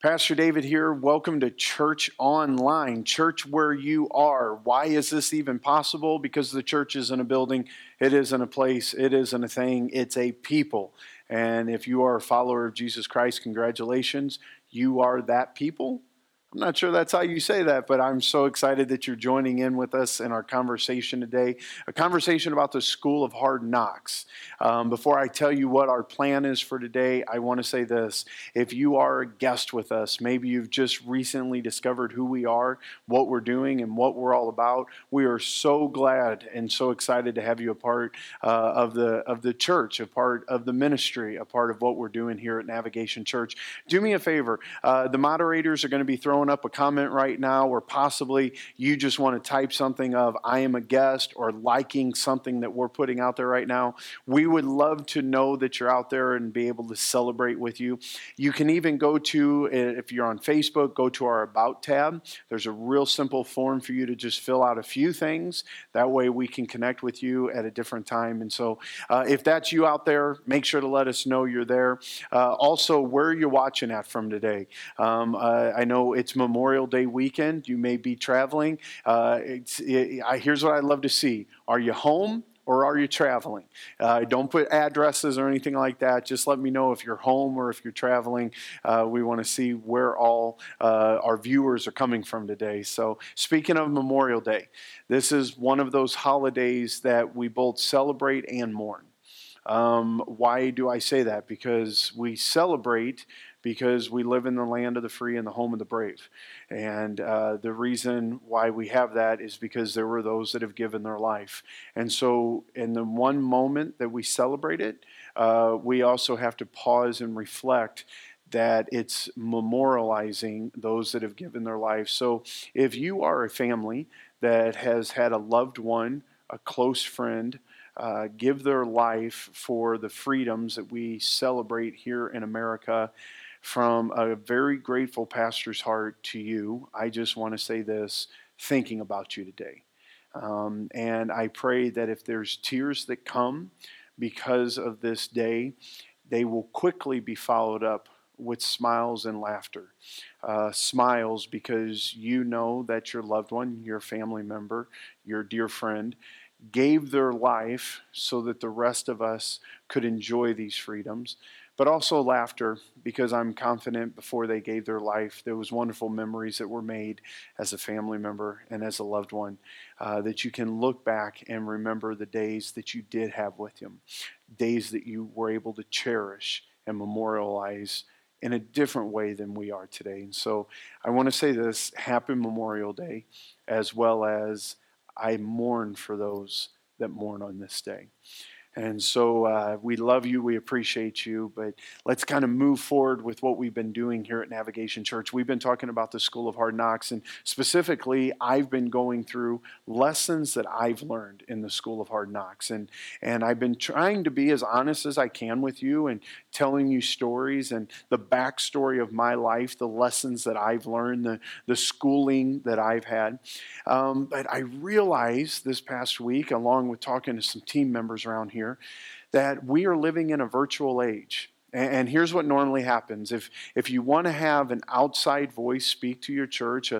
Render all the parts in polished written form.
Pastor David here. Welcome to Church Online, church where you are. Why is this even possible? Because the church isn't a building, it isn't a place, it isn't a thing, it's a people. And if you are a follower of Jesus Christ, congratulations, you are that people. I'm not sure that's how you say that, but I'm so excited that you're joining in with us in our conversation today, a conversation about the School of Hard Knocks. Before I tell you what our plan is for today, I want to say this. If you are a guest with us, maybe you've just recently discovered who we are, what we're doing, and what we're all about, we are so glad and so excited to have you a part of the church, a part of the ministry, a part of what we're doing here at Navigation Church. Do me a favor. The moderators are going to be throwing up a comment right now, or possibly you just want to type something of I am a guest or liking something that we're putting out there right now. We would love to know that you're out there and be able to celebrate with you. You can even go to, if you're on Facebook, go to our About tab. There's a real simple form for you to just fill out a few things. That way we can connect with you at a different time. And so if that's you out there, make sure to let us know you're there. Also, where are you watching at from today? I know it's Memorial Day weekend. You may be traveling. Here's what I'd love to see. Are you home or are you traveling? Don't put addresses or anything like that. Just let me know if you're home or if you're traveling. We want to see where all our viewers are coming from today. So speaking of Memorial Day, this is one of those holidays that we both celebrate and mourn. Why do I say that? Because we celebrate because we live in the land of the free and the home of the brave. And the reason why we have that is because there were those that have given their life. And so in the one moment that we celebrate it, we also have to pause and reflect that it's memorializing those that have given their life. So if you are a family that has had a loved one, a close friend, give their life for the freedoms that we celebrate here in America, from a very grateful pastor's heart to you, I just want to say this, thinking about you today. And I pray that if there's tears that come because of this day, they will quickly be followed up with smiles and laughter. Smiles because you know that your loved one, your family member, your dear friend, gave their life so that the rest of us could enjoy these freedoms. But also laughter, because I'm confident before they gave their life, there was wonderful memories that were made as a family member and as a loved one, that you can look back and remember the days that you did have with them, days that you were able to cherish and memorialize in a different way than we are today. And so I want to say this, happy Memorial Day, as well as I mourn for those that mourn on this day. And so we love you, we appreciate you, but let's kind of move forward with what we've been doing here at Navigation Church. We've been talking about the School of Hard Knocks, and specifically, I've been going through lessons that I've learned in the School of Hard Knocks. And I've been trying to be as honest as I can with you and telling you stories and the backstory of my life, the lessons that I've learned, the schooling that I've had. But I realized this past week, along with talking to some team members around here, that we are living in a virtual age. And here's what normally happens. If you want to have an outside voice speak to your church,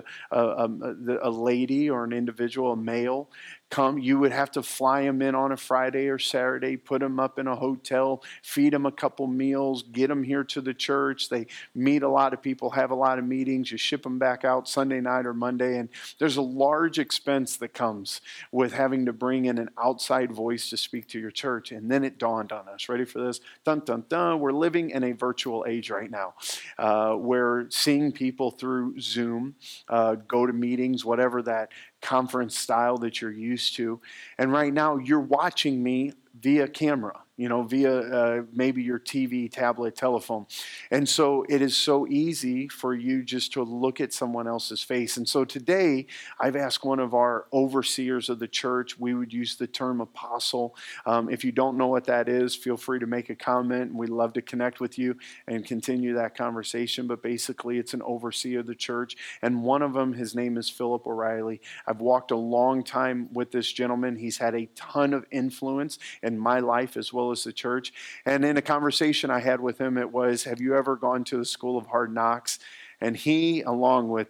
a lady or an individual, a male, come, you would have to fly them in on a Friday or Saturday, put them up in a hotel, feed them a couple meals, get them here to the church. They meet a lot of people, have a lot of meetings. You ship them back out Sunday night or Monday. And there's a large expense that comes with having to bring in an outside voice to speak to your church. And then it dawned on us. Ready for this? Dun, dun, dun. We're living in a virtual age right now. We're seeing people through Zoom, go to meetings, whatever that conference style that you're used to. And right now you're watching me via camera, via maybe your TV, tablet, telephone. And so it is so easy for you just to look at someone else's face. And so today I've asked one of our overseers of the church, we would use the term apostle. If you don't know what that is, feel free to make a comment. We'd love to connect with you and continue that conversation. But basically it's an overseer of the church. And one of them, his name is Philip O'Reilly. I've walked a long time with this gentleman. He's had a ton of influence in my life as well as the church. And in a conversation I had with him, it was, have you ever gone to the School of Hard Knocks? And he, along with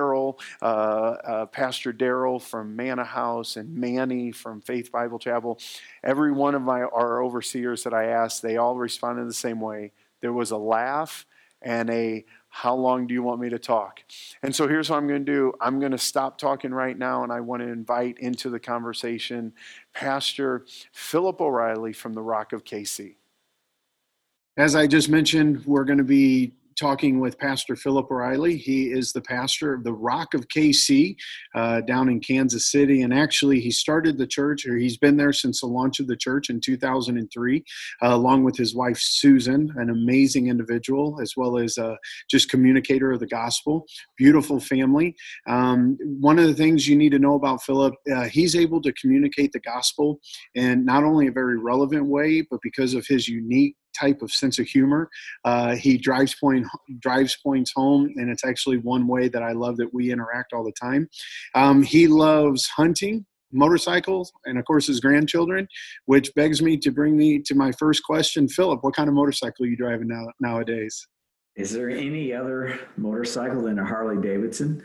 Pastor Daryl from Manna House, and Manny from Faith Bible Chapel, every one of our overseers that I asked, they all responded the same way. There was a laugh and a, how long do you want me to talk? And so here's what I'm going to do. I'm going to stop talking right now, and I want to invite into the conversation Pastor Philip O'Reilly from the Rock of KC. As I just mentioned, we're going to be talking with Pastor Philip O'Reilly. He is the pastor of the Rock of KC down in Kansas City. And actually, he started the church, or he's been there since the launch of the church in 2003, along with his wife, Susan, an amazing individual, as well as just communicator of the gospel. Beautiful family. One of the things you need to know about Philip, he's able to communicate the gospel in not only a very relevant way, but because of his unique type of sense of humor. He drives points home, and it's actually one way that I love that we interact all the time. He loves hunting, motorcycles, and of course his grandchildren, which begs me to bring me to my first question. Philip, what kind of motorcycle are you driving nowadays? Is there any other motorcycle than a Harley Davidson?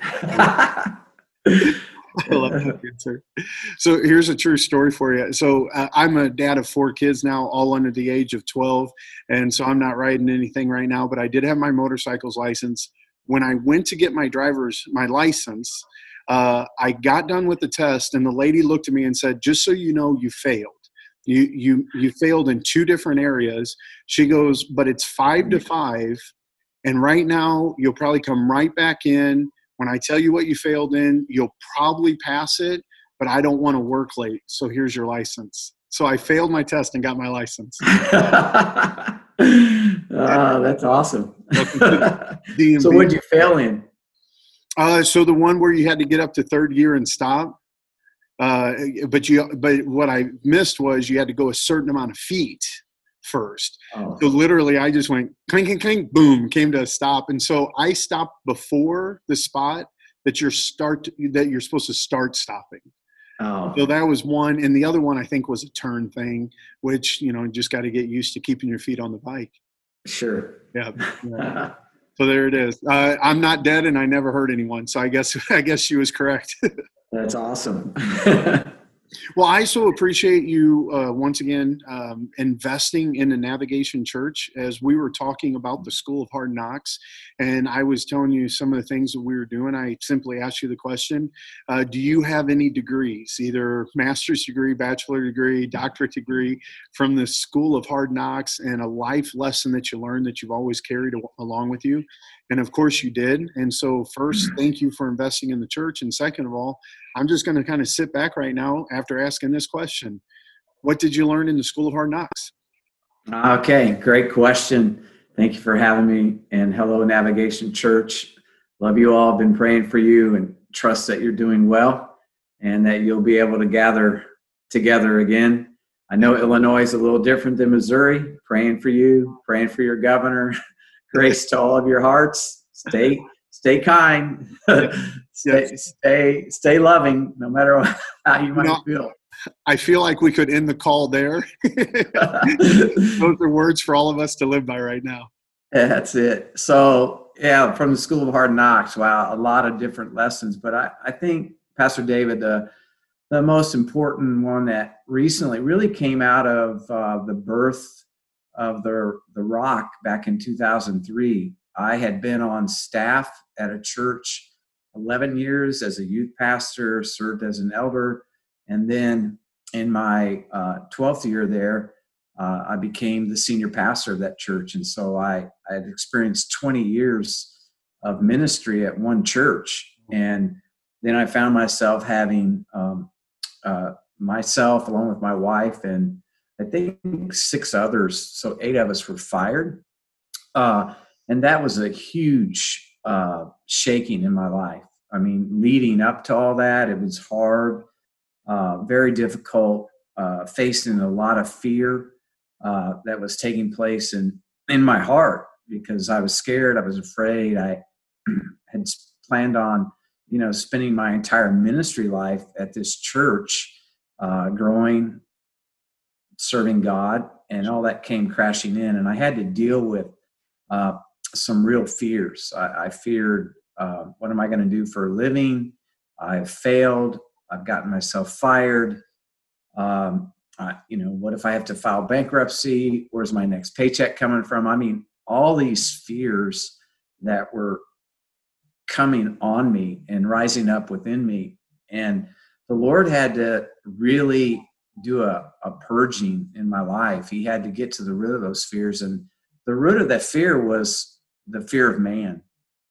I love that answer. So here's a true story for you. So I'm a dad of 4 kids now, all under the age of 12. And so I'm not riding anything right now, but I did have my motorcycle's license. When I went to get my license, I got done with the test, and the lady looked at me and said, just so you know, you failed. You failed in 2 different areas. She goes, but it's 5 to 5. And right now you'll probably come right back in. When I tell you what you failed in, you'll probably pass it, but I don't want to work late. So here's your license. So I failed my test and got my license. That's awesome. So what'd you fail in? So the one where you had to get up to 3rd gear and stop. But what I missed was you had to go a certain amount of feet first. Oh. So literally I just went clink, clink, clink, boom, came to a stop. And so I stopped before the spot that you're supposed to start stopping. Oh. So that was one. And the other one I think was a turn thing, which, you just got to get used to keeping your feet on the bike. Sure. Yeah. So there it is. I'm not dead, and I never hurt anyone. So I guess she was correct. That's awesome. Well, I so appreciate you once again investing in the Navigation Church. As we were talking about the School of Hard Knocks, and I was telling you some of the things that we were doing, I simply asked you the question, do you have any degrees, either master's degree, bachelor degree, doctorate degree, from the School of Hard Knocks, and a life lesson that you learned that you've always carried along with you? And of course you did. And so first, thank you for investing in the church. And second of all, I'm just going to kind of sit back right now after asking this question. What did you learn in the School of Hard Knocks? Okay, great question. Thank you for having me. And hello, Navigation Church. Love you all. I've been praying for you and trust that you're doing well and that you'll be able to gather together again. I know Illinois is a little different than Missouri. Praying for you, praying for your governor. Grace to all of your hearts. Stay kind. Stay loving, no matter how you might feel. I feel like we could end the call there. Those are words for all of us to live by right now. Yeah, that's it. So, yeah, from the School of Hard Knocks, wow, a lot of different lessons. But I think, Pastor David, the most important one that recently really came out of the birth of the Rock back in 2003. I had been on staff at a church 11 years as a youth pastor, served as an elder, and then in my 12th year there, I became the senior pastor of that church. And so I had experienced 20 years of ministry at one church. And then I found myself having myself, along with my wife, and I think 6 others, so 8 of us were fired. And that was a huge shaking in my life. I mean, leading up to all that, it was hard, very difficult, facing a lot of fear that was taking place in my heart because I was scared, I was afraid. I had planned on, spending my entire ministry life at this church, growing, serving God, and all that came crashing in. And I had to deal with some real fears. I feared, what am I going to do for a living? I've failed. I've gotten myself fired. What if I have to file bankruptcy? Where's my next paycheck coming from? I mean, all these fears that were coming on me and rising up within me. And the Lord had to really do a purging in my life. He had to get to the root of those fears. And the root of that fear was the fear of man.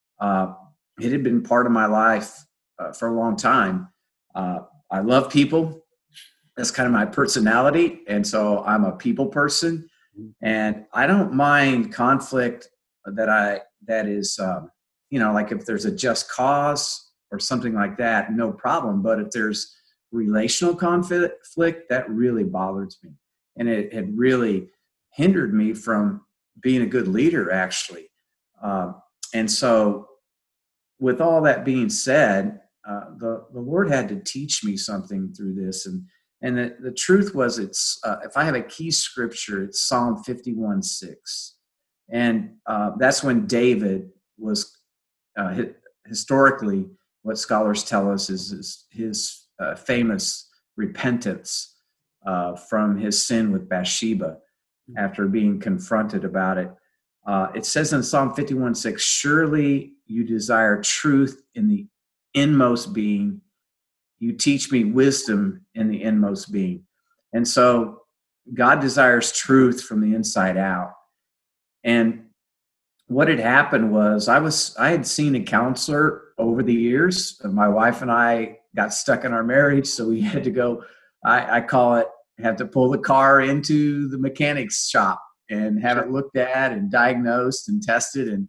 It had been part of my life for a long time. I love people. That's kind of my personality. And so I'm a people person. And I don't mind conflict that is, like if there's a just cause or something like that, no problem. But if there's relational conflict, that really bothers me. And it had really hindered me from being a good leader, actually. And so with all that being said, the Lord had to teach me something through this. And the truth was, if I have a key scripture, it's Psalm 51:6. And that's when David was, historically, what scholars tell us is his famous repentance from his sin with Bathsheba after being confronted about it. It says in Psalm 51:6, surely you desire truth in the inmost being. You teach me wisdom in the inmost being. And so God desires truth from the inside out. And what had happened was I had seen a counselor over the years. My wife and I got stuck in our marriage, so we had to go, I call it, have to pull the car into the mechanic's shop and have it looked at and diagnosed and tested. And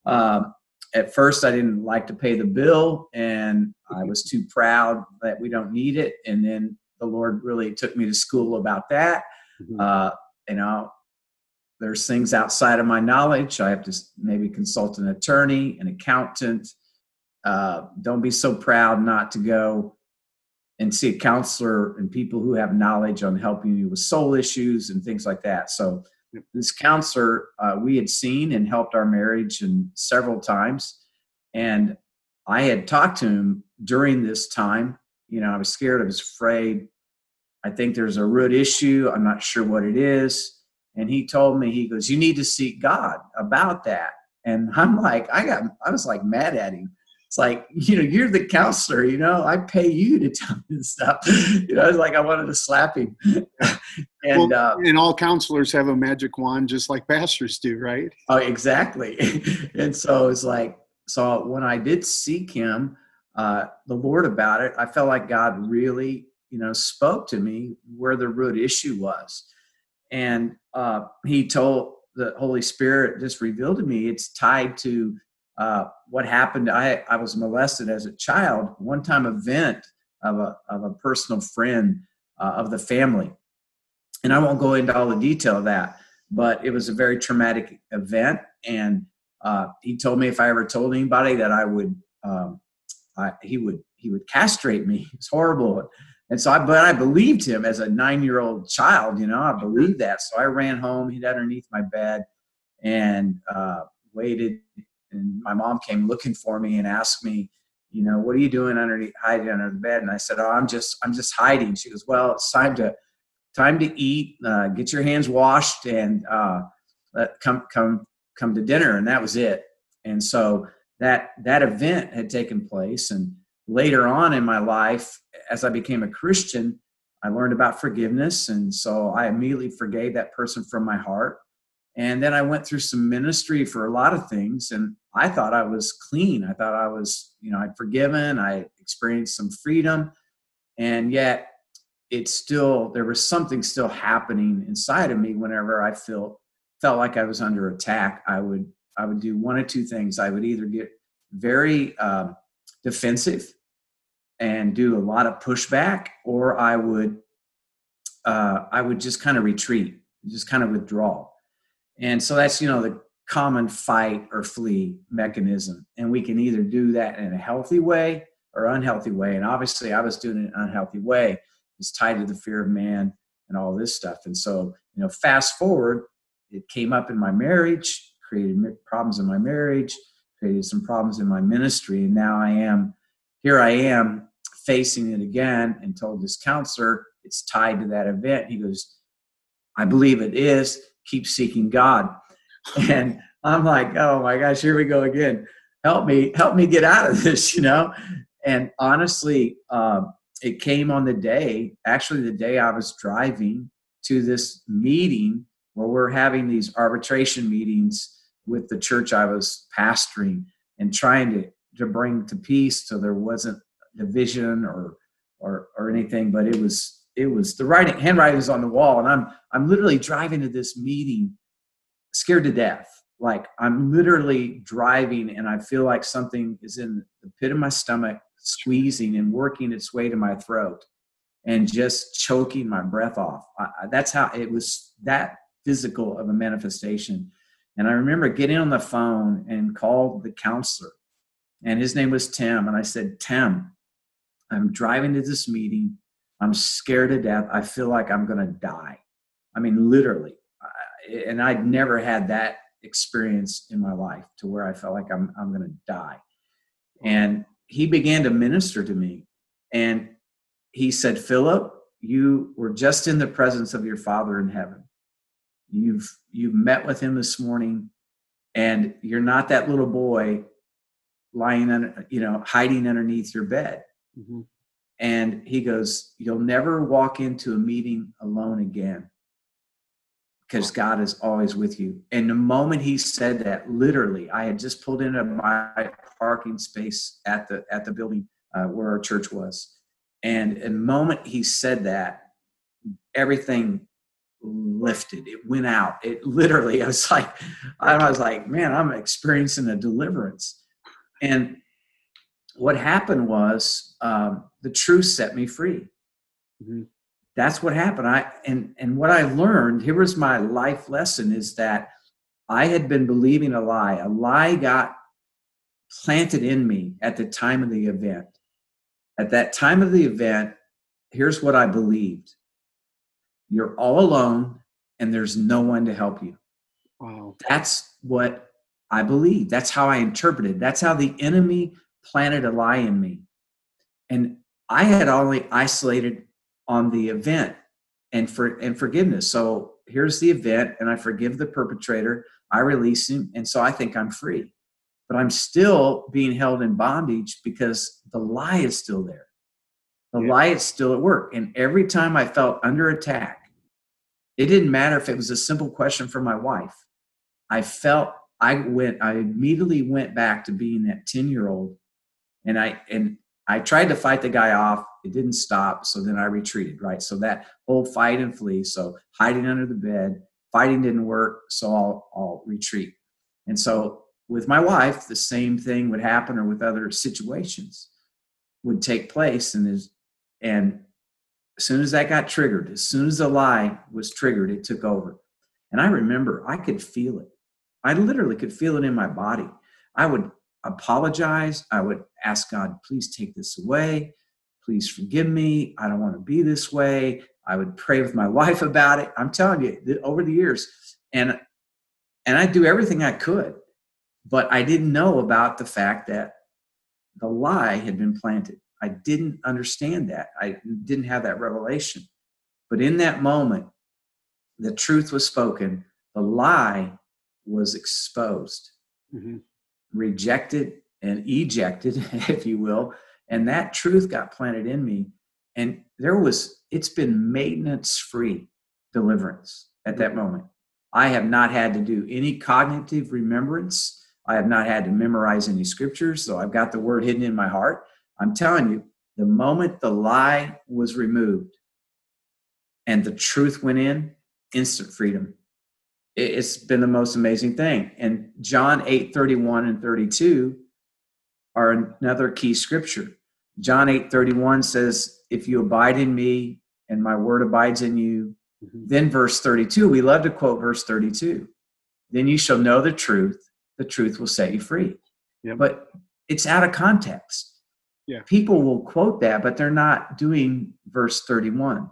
at first I didn't like to pay the bill, and I was too proud that we don't need it. And then the Lord really took me to school about that. There's things outside of my knowledge. I have to maybe consult an attorney, an accountant. Don't be so proud not to go and see a counselor and people who have knowledge on helping you with soul issues and things like that. So this counselor, we had seen and helped our marriage and several times. And I had talked to him during this time. I was scared. I was afraid. I think there's a root issue. I'm not sure what it is. And he told me, he goes, you need to seek God about that. And I'm like, I was like mad at him. It's like, you're the counselor, I pay you to tell me this stuff. I was like, I wanted to slap him. And all counselors have a magic wand, just like pastors do, right? Oh, exactly. And so it's like, so when I did seek him, the Lord about it, I felt like God really, spoke to me where the root issue was. And he told, the Holy Spirit just revealed to me, it's tied to what happened. I was molested as a child. One time event of a personal friend of the family. And I won't go into all the detail of that, but it was a very traumatic event. And he told me if I ever told anybody that I would, he would castrate me. It's horrible. And so I believed him as a 9-year-old child, I believed that. So I ran home, hid underneath my bed and waited. And my mom came looking for me and asked me, what are you doing hiding under the bed? And I said, I'm just hiding. She goes, well, it's time to eat, get your hands washed and come to dinner. And that was it. And so that event had taken place. And later on in my life, as I became a Christian, I learned about forgiveness. And so I immediately forgave that person from my heart. And then I went through some ministry for a lot of things. And I thought I was clean. I thought I was, I'd forgiven. I experienced some freedom. And yet there was something still happening inside of me whenever I felt like I was under attack. I would do one of two things. I would either get very defensive and do a lot of pushback, or I would just kind of retreat, just kind of withdraw. And so that's, the common fight or flee mechanism. And we can either do that in a healthy way or unhealthy way. And obviously I was doing it in an unhealthy way. It's tied to the fear of man and all this stuff. And so, fast forward, it came up in my marriage, created problems in my marriage, created some problems in my ministry. And now here I am facing it again, and told this counselor it's tied to that event. He goes, I believe it is. Keep seeking God. And I'm like, oh my gosh, here we go again. Help me get out of this, And honestly, it came on the day I was driving to this meeting where we're having these arbitration meetings with the church I was pastoring and trying to bring to peace, so there wasn't division or anything. But it was the handwriting was on the wall, and I'm literally driving to this meeting scared to death. Like, I'm literally driving and I feel like something is in the pit of my stomach, squeezing and working its way to my throat and just choking my breath off. That's how it was, that physical of a manifestation. And I remember getting on the phone and called the counselor, and his name was Tim. And I said, Tim, I'm driving to this meeting. I'm scared to death. I feel like I'm going to die. I mean, literally. And I'd never had that experience in my life to where I felt like I'm going to die. And he began to minister to me. And he said, Philip, you were just in the presence of your Father in heaven. You've met with him this morning, and you're not that little boy lying hiding underneath your bed. Mm-hmm. And he goes, you'll never walk into a meeting alone again, because God is always with you. And the moment he said that, literally, I had just pulled into my parking space at the building where our church was. And the moment he said that, everything lifted. It went out. It literally, I was like, man, I'm experiencing a deliverance. And what happened was the truth set me free. Mm-hmm. That's what happened. And what I learned, here was my life lesson, is that I had been believing a lie. A lie got planted in me at the time of the event. At that time of the event, here's what I believed. You're all alone and there's no one to help you. Wow. That's what I believed. That's how I interpreted. That's how the enemy planted a lie in me. And I had only isolated on the event and forgiveness. So here's the event, and I forgive the perpetrator. I release him, and so I think I'm free. But I'm still being held in bondage because the lie is still there. The lie is still at work. And every time I felt under attack, it didn't matter if it was a simple question from my wife. I immediately went back to being that 10-year-old, and I tried to fight the guy off. It didn't stop. So then I retreated, right? So that whole fight and flee. So hiding under the bed, fighting didn't work. So I'll retreat. And so with my wife, the same thing would happen, or with other situations would take place. And as soon as that got triggered, as soon as the lie was triggered, it took over. And I remember I could feel it. I literally could feel it in my body. I would apologize. I would ask God, please take this away. Please forgive me. I don't want to be this way. I would pray with my wife about it. I'm telling you, over the years, and I'd do everything I could, but I didn't know about the fact that the lie had been planted. I didn't understand that. I didn't have that revelation. But in that moment, the truth was spoken. The lie was exposed, rejected and ejected, if you will. And that truth got planted in me. And it's been maintenance-free deliverance at that moment. I have not had to do any cognitive remembrance. I have not had to memorize any scriptures. So I've got the word hidden in my heart. I'm telling you, the moment the lie was removed and the truth went in, instant freedom. It's been the most amazing thing. And John 8:31 and 32 are another key scripture. John 8:31 says, if you abide in me and my word abides in you, then verse 32, we love to quote verse 32, then you shall know the truth will set you free. Yep. But it's out of context. Yeah. People will quote that, but they're not doing verse 31.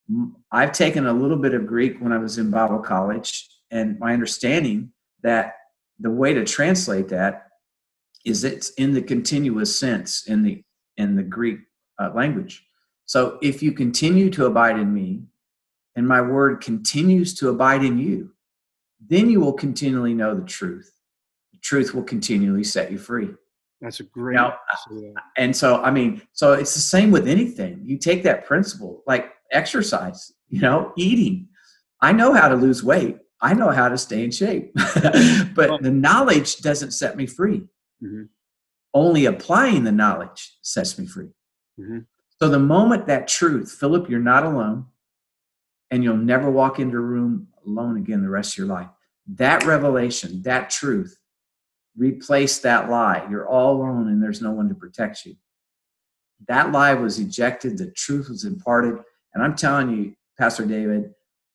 I've taken a little bit of Greek when I was in Bible college, and my understanding that the way to translate that is it's in the continuous sense in the Greek language. So if you continue to abide in me, and my word continues to abide in you, then you will continually know the truth. The truth will continually set you free. That's a great. Now, and so, so it's the same with anything. You take that principle, like exercise, eating. I know how to lose weight. I know how to stay in shape, but the knowledge doesn't set me free. Mm-hmm. Only applying the knowledge sets me free. Mm-hmm. So the moment that truth, Philip, you're not alone, and you'll never walk into a room alone again the rest of your life. That revelation, that truth, replace that lie. You're all alone and there's no one to protect you. That lie was ejected. The truth was imparted. And I'm telling you, Pastor David,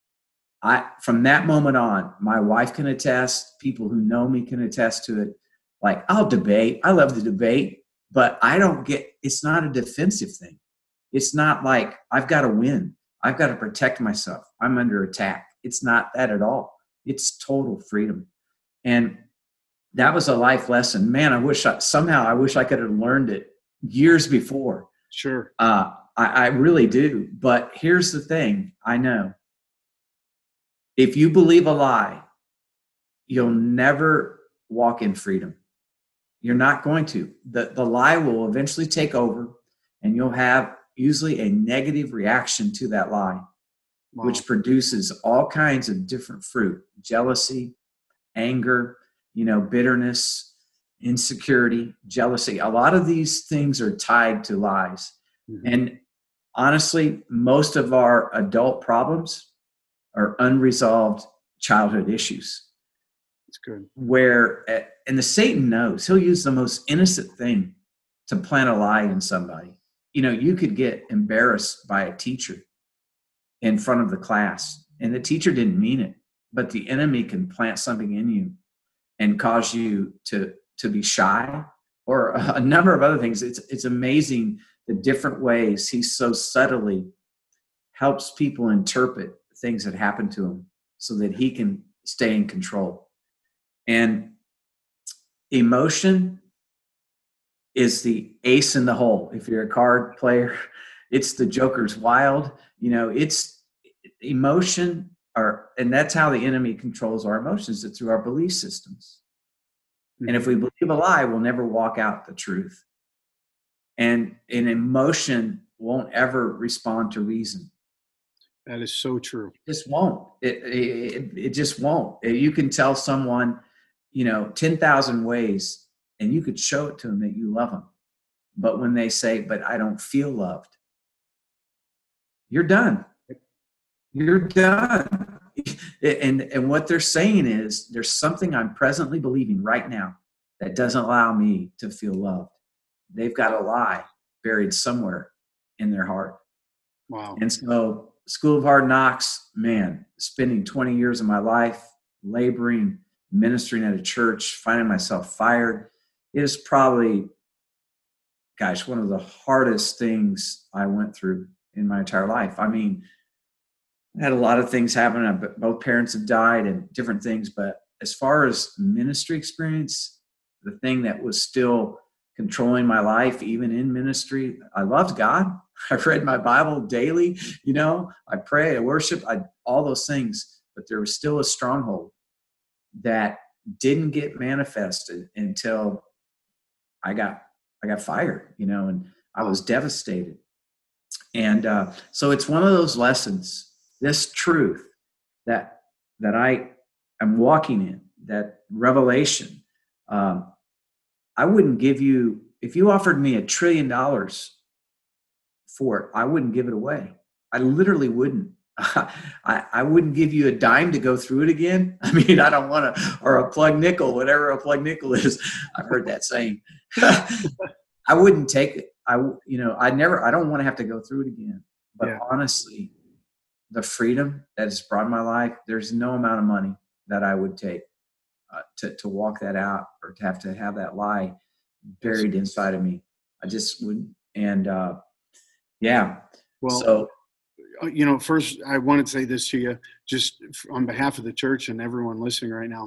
from that moment on, my wife can attest, people who know me can attest to it. Like, I'll debate. I love to debate, but it's not a defensive thing. It's not like I've got to win. I've got to protect myself. I'm under attack. It's not that at all. It's total freedom. And that was a life lesson. Man, I wish I could have learned it years before. Sure. I really do. But here's the thing. I know. If you believe a lie, you'll never walk in freedom. You're not going to. The lie will eventually take over, and you'll have usually a negative reaction to that lie, wow. which produces all kinds of different fruit: jealousy, anger, bitterness, insecurity, jealousy. A lot of these things are tied to lies. Mm-hmm. And honestly, most of our adult problems are unresolved childhood issues. That's good. And Satan knows. He'll use the most innocent thing to plant a lie in somebody. You could get embarrassed by a teacher in front of the class, and the teacher didn't mean it, but the enemy can plant something in you and cause you to be shy, or a number of other things. It's amazing the different ways he so subtly helps people interpret things that happen to him so that he can stay in control. And emotion is the ace in the hole. If you're a card player, it's the Joker's wild. It's emotion, and that's how the enemy controls our emotions. It's through our belief systems. Mm-hmm. And if we believe a lie, we'll never walk out the truth. And an emotion won't ever respond to reason. That is so true. It just won't. It just won't. You can tell someone, 10,000 ways, and you could show it to them that you love them. But when they say, but I don't feel loved, you're done. You're done. And what they're saying is, there's something I'm presently believing right now that doesn't allow me to feel loved. They've got a lie buried somewhere in their heart. Wow. And so School of Hard Knocks, man, spending 20 years of my life laboring, ministering at a church, finding myself fired, is probably, one of the hardest things I went through in my entire life. I had a lot of things happen. Both parents have died and different things. But as far as ministry experience, the thing that was still controlling my life, even in ministry, I loved God. I read my Bible daily. I pray, I worship, all those things. But there was still a stronghold that didn't get manifested until I got fired, and I was devastated. And so it's one of those lessons, this truth that I am walking in, that revelation. I wouldn't give you, if you offered me $1 trillion for it, I wouldn't give it away. I literally wouldn't. I wouldn't give you a dime to go through it again. I don't want to, or a plug nickel, whatever a plug nickel is. I've heard that saying. I wouldn't take it. I don't want to have to go through it again. But yeah. Honestly, the freedom that has brought my life, there's no amount of money that I would take to walk that out, or to have that lie buried inside of me. I just wouldn't. And yeah. Well, so. First, I wanted to say this to you, just on behalf of the church and everyone listening right now.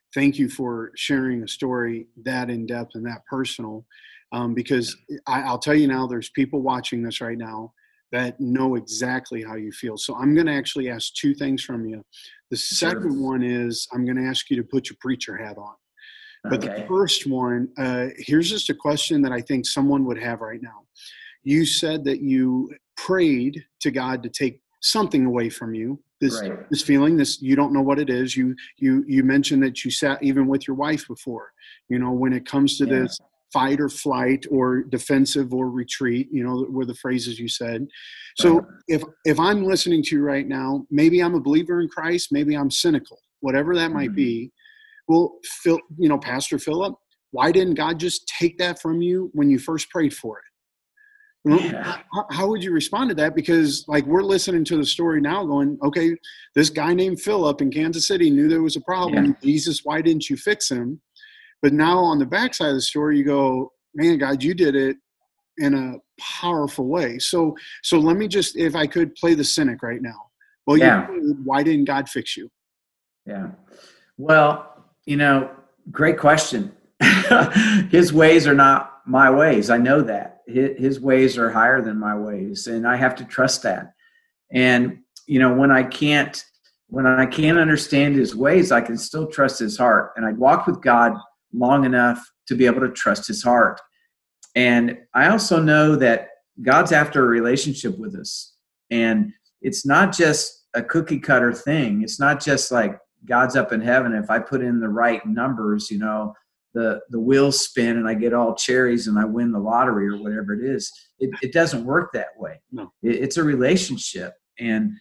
thank you for sharing a story that in depth and that personal. Because I'll tell you now, there's people watching this right now that know exactly how you feel. So I'm going to actually ask two things from you. The second one is I'm going to ask you to put your preacher hat on. But the first one, here's just a question that I think someone would have right now. You said that you prayed to God to take something away from you, this feeling, this, you don't know what it is. You mentioned that you sat even with your wife before, when it comes to this fight or flight or defensive or retreat, were the phrases you said. So if I'm listening to you right now, maybe I'm a believer in Christ, maybe I'm cynical, whatever that might be. Well, Pastor Philip, why didn't God just take that from you when you first prayed for it? How would you respond to that? Because we're listening to the story now going, okay, this guy named Philip in Kansas City knew there was a problem. Jesus, why didn't you fix him? But now on the backside of the story, you go, man, God, you did it in a powerful way. So let me just, if I could, play the cynic right now. Well, why didn't God fix you? Yeah. Well, great question. His ways are not my ways. I know that. His ways are higher than my ways, and I have to trust that. And when I can't understand his ways, I can still trust his heart. And I walked with God long enough to be able to trust his heart. And I also know that God's after a relationship with us. And it's not just a cookie cutter thing. It's not just like God's up in heaven. If I put in the right numbers, the wheels spin and I get all cherries and I win the lottery or whatever it is. It doesn't work that way. No. It's a relationship. And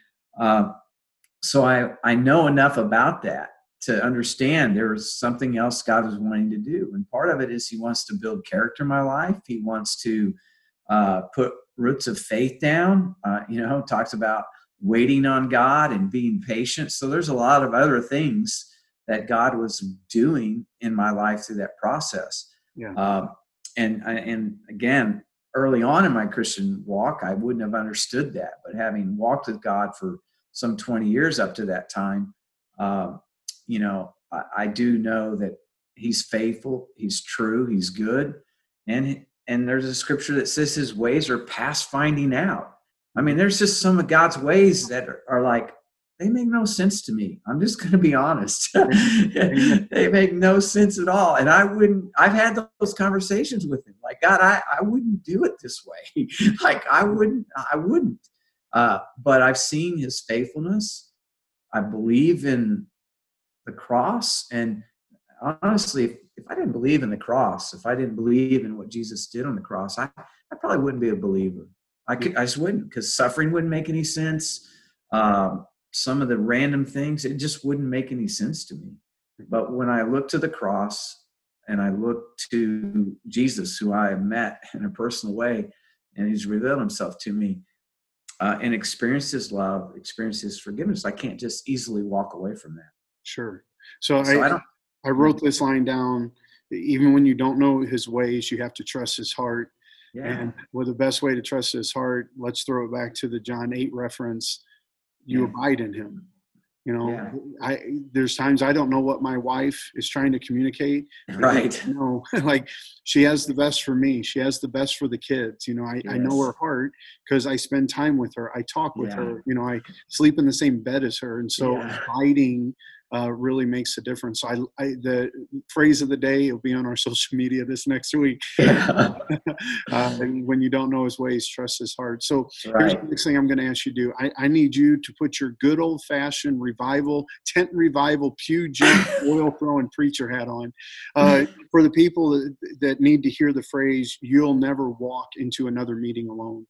so I know enough about that to understand there's something else God is wanting to do. And part of it is he wants to build character in my life. He wants to put roots of faith down. Talks about waiting on God and being patient. So there's a lot of other things that God was doing in my life through that process. Yeah. And again, early on in my Christian walk, I wouldn't have understood that. But having walked with God for some 20 years up to that time, I do know that he's faithful, he's true, he's good. And there's a scripture that says his ways are past finding out. I mean, there's just some of God's ways that are like, they make no sense to me. I'm just going to be honest. They make no sense at all. And I've had those conversations with him. Like, God, I wouldn't do it this way. I wouldn't. But I've seen his faithfulness. I believe in the cross. And honestly, if I didn't believe in the cross, if I didn't believe in what Jesus did on the cross, I probably wouldn't be a believer. I just wouldn't, because suffering wouldn't make any sense. Some of the random things, it just wouldn't make any sense to me. But when I look to the cross and I look to Jesus, who I have met in a personal way, and he's revealed himself to me, and experienced his love, experienced his forgiveness, I can't just easily walk away from that. Sure. So I wrote this line down. Even when you don't know his ways, you have to trust his heart. Yeah. And the best way to trust his heart, let's throw it back to the John 8 reference. You abide in him. There's times I don't know what my wife is trying to communicate. Right. She has the best for me. She has the best for the kids. I know her heart because I spend time with her. I talk with her. I sleep in the same bed as her. And so abiding really makes a difference. So the phrase of the day will be on our social media this next week. And when you don't know his ways, trust his heart. So here's the next thing I'm going to ask you to do. I need you to put your good old fashioned tent revival, pew jump, oil throwing preacher hat on. For the people that need to hear the phrase, you'll never walk into another meeting alone.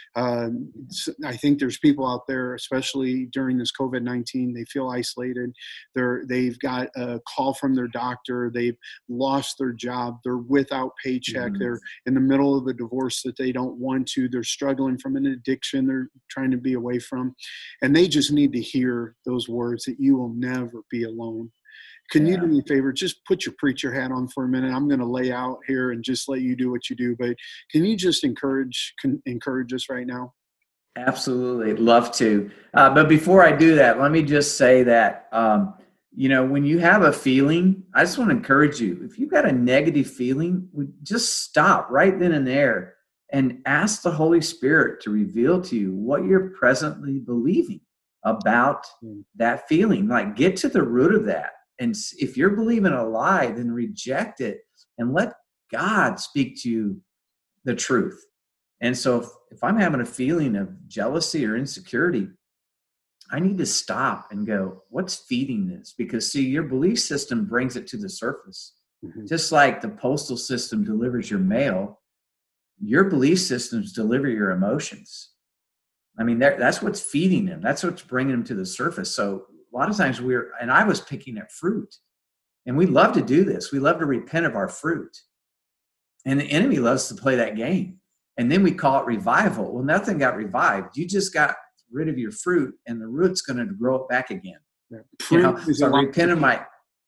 I think there's people out there, especially during this COVID-19, they feel isolated. They've got a call from their doctor. They've lost their job. They're without paycheck. Mm-hmm. They're in the middle of a divorce that they don't want to. They're struggling from an addiction they're trying to be away from. And they just need to hear those words that you will never be alone. Can you do me a favor? Just put your preacher hat on for a minute. I'm going to lay out here and just let you do what you do. But can you just encourage us right now? Absolutely. Love to. But before I do that, let me just say that when you have a feeling, I just want to encourage you. If you've got a negative feeling, just stop right then and there and ask the Holy Spirit to reveal to you what you're presently believing about that feeling. Like, get to the root of that. And if you're believing a lie, then reject it and let God speak to you the truth. And so if I'm having a feeling of jealousy or insecurity, I need to stop and go, what's feeding this? Because see, your belief system brings it to the surface. Mm-hmm. Just like the postal system delivers your mail, your belief systems deliver your emotions. I mean, that's what's feeding them. That's what's bringing them to the surface. So a lot of times and I was picking at fruit. And we love to do this. We love to repent of our fruit. And the enemy loves to play that game. And then we call it revival. Well, nothing got revived. You just got rid of your fruit, and the root's going to grow it back again. Yeah. So I repent of my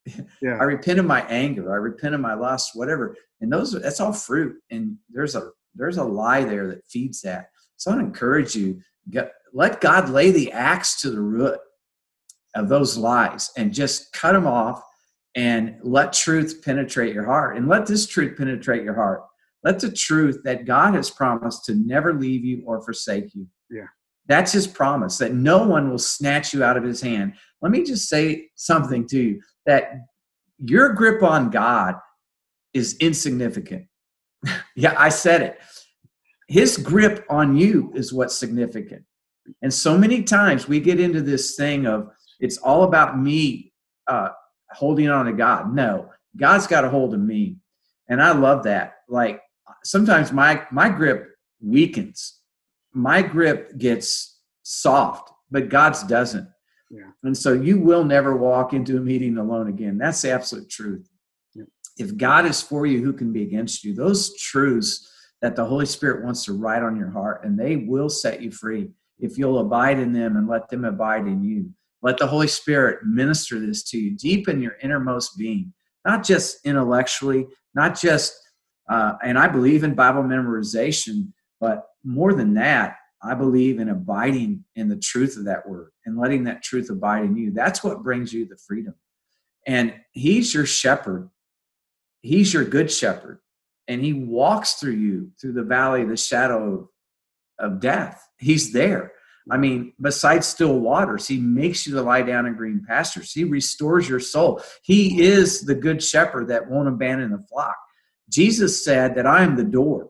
anger. I repent of my lust, whatever. And that's all fruit. And there's a lie there that feeds that. So I want to encourage you, let God lay the axe to the root of those lies and just cut them off, and let truth penetrate your heart. And let this truth penetrate your heart. Let the truth that God has promised to never leave you or forsake you. Yeah. That's his promise, that no one will snatch you out of his hand. Let me just say something to you, that your grip on God is insignificant. Yeah, I said it. His grip on you is what's significant. And so many times we get into this thing of, it's all about me holding on to God. No, God's got a hold of me. And I love that. Like, sometimes my grip weakens. My grip gets soft, but God's doesn't. Yeah. And so you will never walk into a meeting alone again. That's the absolute truth. Yeah. If God is for you, who can be against you? Those truths that the Holy Spirit wants to write on your heart, and they will set you free if you'll abide in them and let them abide in you. Let the Holy Spirit minister this to you deep in your innermost being, not just intellectually, not just, and I believe in Bible memorization, but more than that, I believe in abiding in the truth of that word and letting that truth abide in you. That's what brings you the freedom. And he's your shepherd. He's your good shepherd. And he walks through you through the valley of the shadow of death. He's there. I mean, besides still waters, he makes you to lie down in green pastures. He restores your soul. He is the good shepherd that won't abandon the flock. Jesus said that I am the door.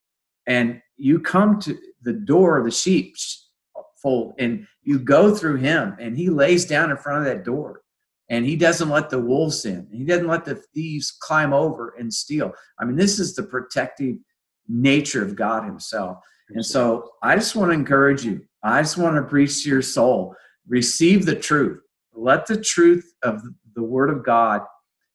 And you come to the door of the sheepfold, and you go through him, and he lays down in front of that door, and he doesn't let the wolves in. He doesn't let the thieves climb over and steal. I mean, this is the protective nature of God himself. And so I just want to encourage you. I just want to preach to your soul. Receive the truth. Let the truth of the word of God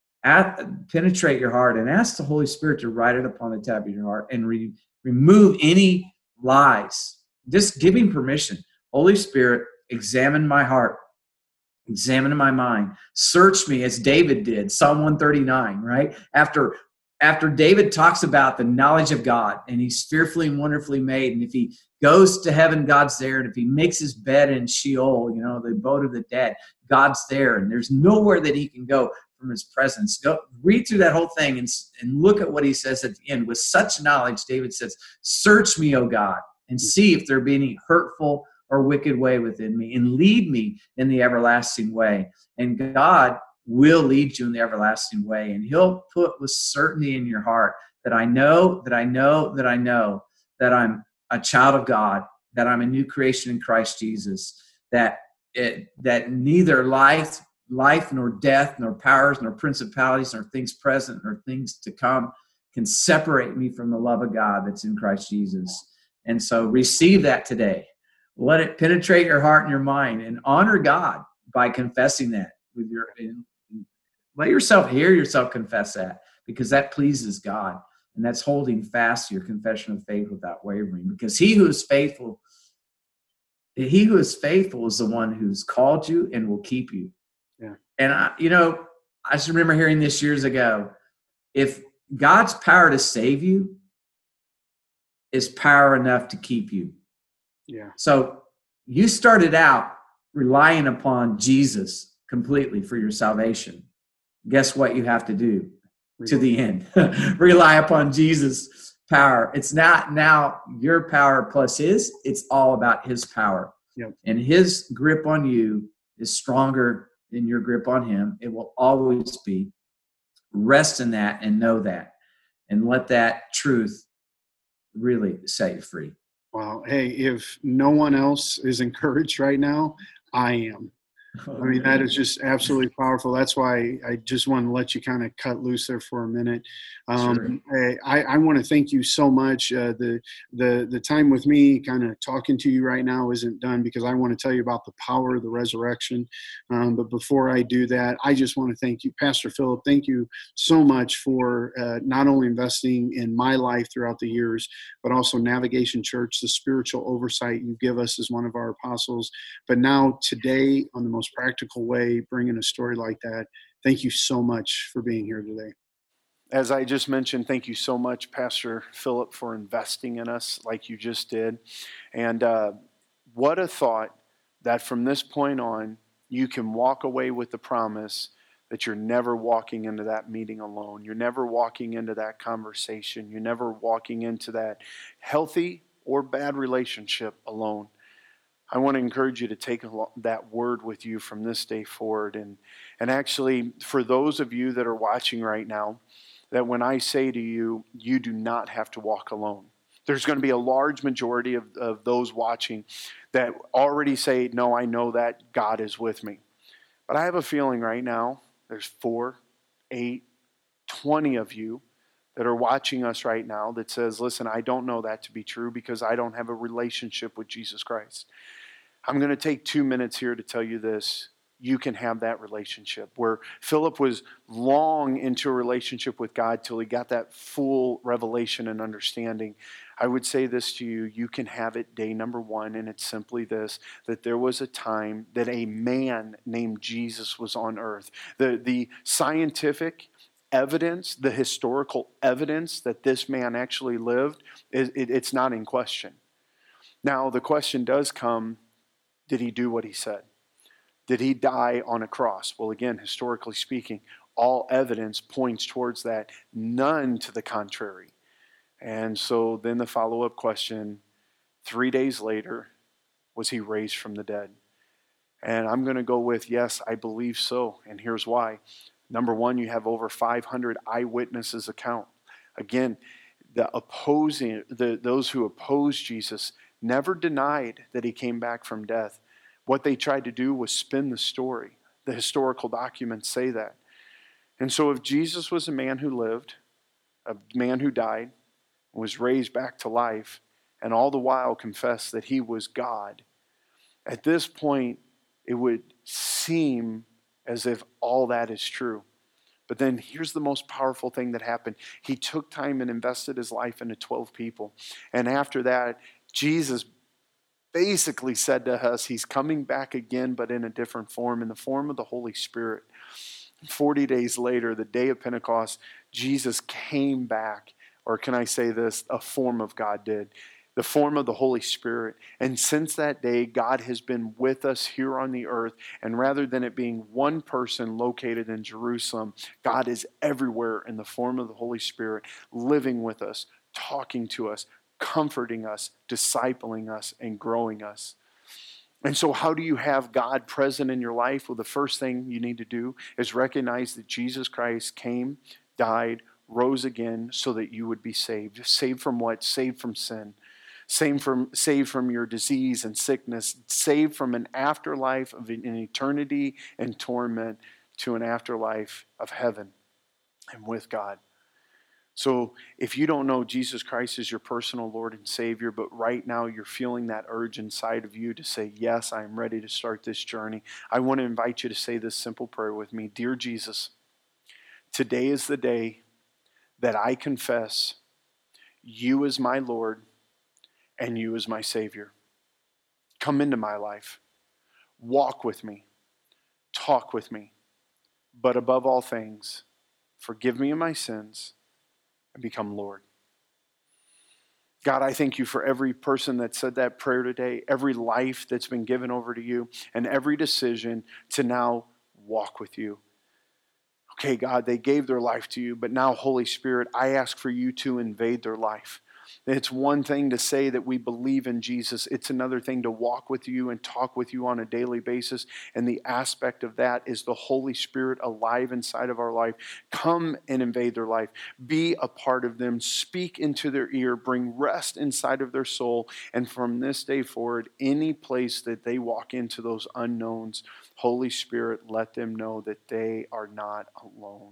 penetrate your heart, and ask the Holy Spirit to write it upon the tab of your heart and remove any lies. Just give him permission. Holy Spirit, examine my heart. Examine my mind. Search me as David did. Psalm 139, right? After David talks about the knowledge of God, and he's fearfully and wonderfully made, and if he goes to heaven, God's there, and if he makes his bed in Sheol, the abode of the dead, God's there, and there's nowhere that he can go from his presence. Go read through that whole thing and look at what he says at the end. With such knowledge, David says, search me, O God, and see if there be any hurtful or wicked way within me, and lead me in the everlasting way. And God will lead you in the everlasting way, and he'll put with certainty in your heart that I know that I'm a child of God, that I'm a new creation in Christ Jesus, that neither life nor death nor powers nor principalities nor things present nor things to come can separate me from the love of God that's in Christ Jesus. And so receive that today. Let it penetrate your heart and your mind, and honor God by confessing that with let yourself hear yourself confess that, because that pleases God, and that's holding fast to your confession of faith without wavering. Because he who is faithful is the one who's called you and will keep you. Yeah. And I just remember hearing this years ago. If God's power to save you is power enough to keep you. Yeah. So you started out relying upon Jesus completely for your salvation, guess what you have to do to the end? Rely upon Jesus' power. It's not now your power plus his, it's all about his power. Yep. And his grip on you is stronger than your grip on him. It will always be. Rest in that and know that, and let that truth really set you free. Wow. Hey, if no one else is encouraged right now, I am. I mean, that is just absolutely powerful. That's why I just want to let you kind of cut loose there for a minute. Sure. I want to thank you so much. The time with me kind of talking to you right now isn't done, because I want to tell you about the power of the resurrection. But before I do that, I just want to thank you, Pastor Philip. Thank you so much for not only investing in my life throughout the years, but also Navigation Church, the spiritual oversight you give us as one of our apostles. But now today, on the most practical way, bringing a story like that. Thank you so much for being here today. As I just mentioned, thank you so much, Pastor Philip, for investing in us like you just did. And what a thought that from this point on, you can walk away with the promise that you're never walking into that meeting alone. You're never walking into that conversation. You're never walking into that healthy or bad relationship alone. I want to encourage you to take that word with you from this day forward. And actually, for those of you that are watching right now, that when I say to you, you do not have to walk alone. There's going to be a large majority of those watching that already say, no, I know that God is with me. But I have a feeling right now, there's 4, 8, 20 of you that are watching us right now that says, listen, I don't know that to be true because I don't have a relationship with Jesus Christ. I'm going to take 2 minutes here to tell you this. You can have that relationship. Where Philip was long into a relationship with God till he got that full revelation and understanding. I would say this to you, you can have it day number 1, and it's simply this, that there was a time that a man named Jesus was on earth. The scientific evidence, the historical evidence that this man actually lived, it's not in question. Now, the question does come, did he do what he said? Did he die on a cross? Well, again, historically speaking, all evidence points towards that, none to the contrary. And so then the follow-up question, 3 days later, was he raised from the dead? And I'm going to go with, yes, I believe so. And here's why. Number 1, you have over 500 eyewitnesses account. Again, those who opposed Jesus never denied that he came back from death. What they tried to do was spin the story. The historical documents say that. And so if Jesus was a man who lived, a man who died, was raised back to life, and all the while confessed that he was God, at this point, it would seem as if all that is true. But then here's the most powerful thing that happened. He took time and invested his life into 12 people. And after that, Jesus basically said to us, he's coming back again, but in a different form, in the form of the Holy Spirit. 40 days later, the day of Pentecost, Jesus came back, or can I say this, a form of God did, the form of the Holy Spirit. And since that day, God has been with us here on the earth. And rather than it being one person located in Jerusalem, God is everywhere in the form of the Holy Spirit, living with us, talking to us, comforting us, discipling us, and growing us. And so how do you have God present in your life? Well, the first thing you need to do is recognize that Jesus Christ came, died, rose again so that you would be saved. Saved from what? Saved from sin. Saved from your disease and sickness. Saved from an afterlife of an eternity and torment to an afterlife of heaven and with God. So if you don't know Jesus Christ as your personal Lord and Savior, but right now you're feeling that urge inside of you to say, yes, I'm ready to start this journey, I want to invite you to say this simple prayer with me. Dear Jesus, today is the day that I confess you as my Lord and you as my Savior. Come into my life. Walk with me. Talk with me. But above all things, forgive me of my sins and become Lord. God, I thank you for every person that said that prayer today, every life that's been given over to you, and every decision to now walk with you. Okay, God, they gave their life to you, but now, Holy Spirit, I ask for you to invade their life. It's one thing to say that we believe in Jesus. It's another thing to walk with you and talk with you on a daily basis. And the aspect of that is the Holy Spirit alive inside of our life. Come and invade their life. Be a part of them. Speak into their ear. Bring rest inside of their soul. And from this day forward, any place that they walk into those unknowns, Holy Spirit, let them know that they are not alone.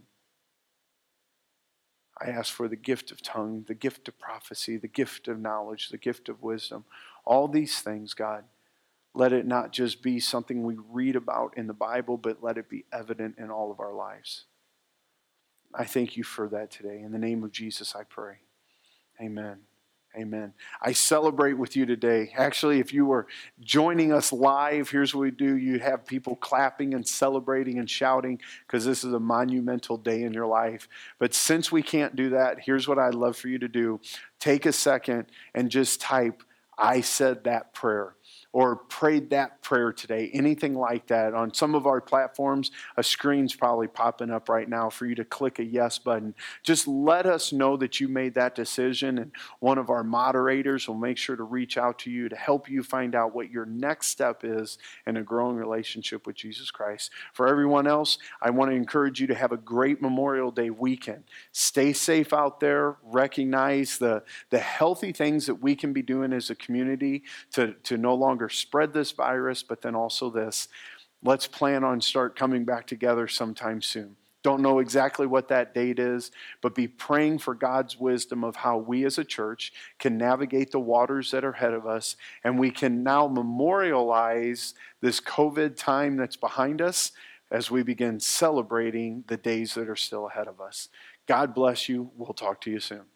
I ask for the gift of tongue, the gift of prophecy, the gift of knowledge, the gift of wisdom. All these things, God, let it not just be something we read about in the Bible, but let it be evident in all of our lives. I thank you for that today. In the name of Jesus, I pray. Amen. Amen. I celebrate with you today. Actually, if you were joining us live, here's what we do. You have people clapping and celebrating and shouting because this is a monumental day in your life. But since we can't do that, here's what I'd love for you to do. Take a second and just type, "I said that prayer," or "prayed that prayer today," anything like that. On some of our platforms, a screen's probably popping up right now for you to click a yes button. Just let us know that you made that decision, and one of our moderators will make sure to reach out to you to help you find out what your next step is in a growing relationship with Jesus Christ. For everyone else, I want to encourage you to have a great Memorial Day weekend. Stay safe out there. Recognize the healthy things that we can be doing as a community to no longer spread this virus, but then also this. Let's plan on start coming back together sometime soon. Don't know exactly what that date is, but be praying for God's wisdom of how we as a church can navigate the waters that are ahead of us, and we can now memorialize this COVID time that's behind us as we begin celebrating the days that are still ahead of us. God bless you. We'll talk to you soon.